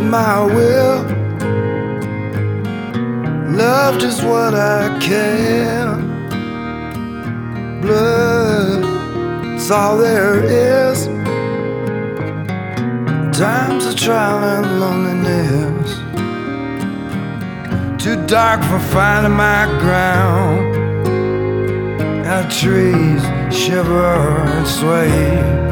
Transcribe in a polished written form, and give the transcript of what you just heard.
my will. Love just what I can. Blood, it's all there is. Times of trial and loneliness, too dark for finding my ground. Our trees shiver and sway.